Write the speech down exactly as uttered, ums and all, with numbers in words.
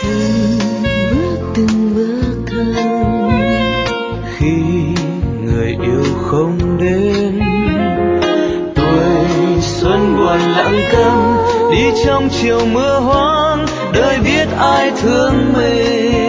chân bước từng bước thân, khi người yêu không đến, tuổi xuân buồn lặng câm đi trong chiều mưa hoang, đời biết ai thương mình.